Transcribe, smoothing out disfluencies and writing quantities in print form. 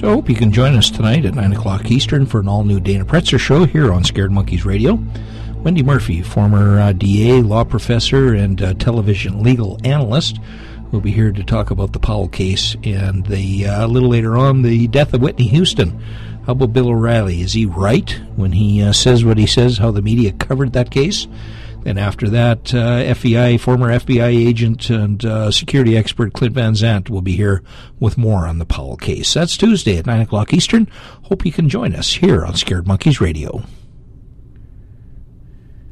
So I hope you can join us tonight at 9 o'clock Eastern for an all-new Dana Pretzer show here on Scared Monkeys Radio. Wendy Murphy, former DA, law professor, and television legal analyst, will be here to talk about the Powell case and a little later on, the death of Whitney Houston. How about Bill O'Reilly? Is he right when he says what he says, how the media covered that case? Then after that, former FBI agent and security expert Clint Van Zandt will be here with more on the Powell case. That's Tuesday at 9 o'clock Eastern. Hope you can join us here on Scared Monkeys Radio.